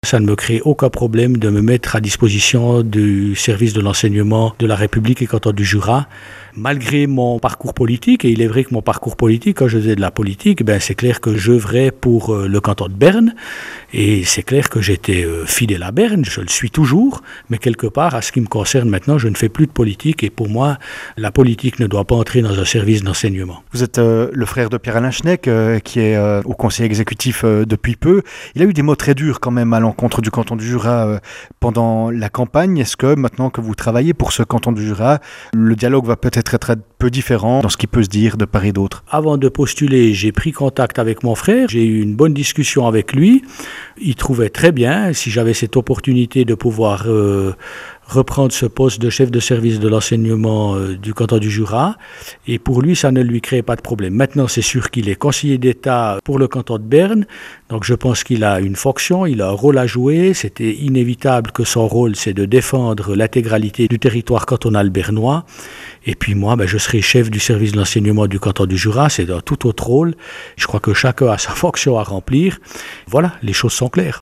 ça ne me crée aucun problème de me mettre à disposition du service de l'enseignement de la République et canton du Jura, malgré mon parcours politique. Et il est vrai que mon parcours politique, quand je faisais de la politique, c'est clair que j'œuvrais pour le canton de Berne, et c'est clair que j'étais fidèle à Berne, je le suis toujours, mais quelque part, à ce qui me concerne maintenant, je ne fais plus de politique, et pour moi, la politique ne doit pas entrer dans un service d'enseignement. Vous êtes le frère de Pierre-Alain Schneck, qui est au conseil exécutif depuis peu. Il a eu des mots très durs quand même à l'encontre du canton du Jura pendant la campagne. Est-ce que maintenant que vous travaillez pour ce canton du Jura, le dialogue va peut-être être un peu différent dans ce qui peut se dire de part et d'autre? Avant de postuler, j'ai pris contact avec mon frère, j'ai eu une bonne discussion avec lui. Il trouvait très bien, si j'avais cette opportunité de pouvoir reprendre ce poste de chef de service de l'enseignement du canton du Jura, et pour lui, ça ne lui crée pas de problème. Maintenant, c'est sûr qu'il est conseiller d'État pour le canton de Berne, donc je pense qu'il a une fonction, il a un rôle à jouer. C'était inévitable que son rôle, c'est de défendre l'intégralité du territoire cantonal bernois, et puis moi, je serai chef du service de l'enseignement du canton du Jura, c'est un tout autre rôle. Je crois que chacun a sa fonction à remplir. Voilà, les choses sont claires.